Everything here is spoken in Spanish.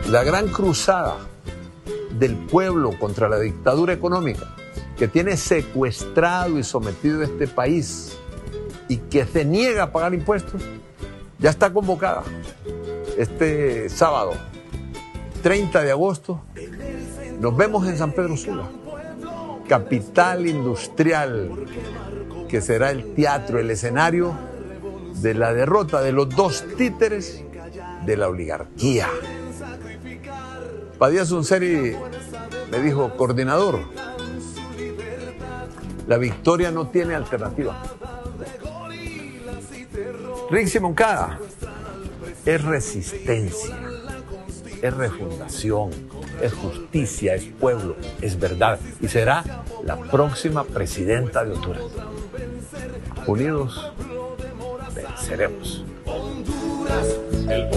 La gran cruzada del pueblo contra la dictadura económica que tiene secuestrado y sometido a este país y que se niega a pagar impuestos, ya está convocada este sábado, 30 de agosto. Nos vemos en San Pedro Sula, capital industrial, que será el teatro, el escenario de la derrota de los dos títeres de la oligarquía. Padilla Sunseri me dijo: coordinador, la victoria no tiene alternativa. Rixi Moncada es resistencia, es refundación, es justicia, es pueblo, es verdad, y será la próxima presidenta de Honduras. Unidos venceremos.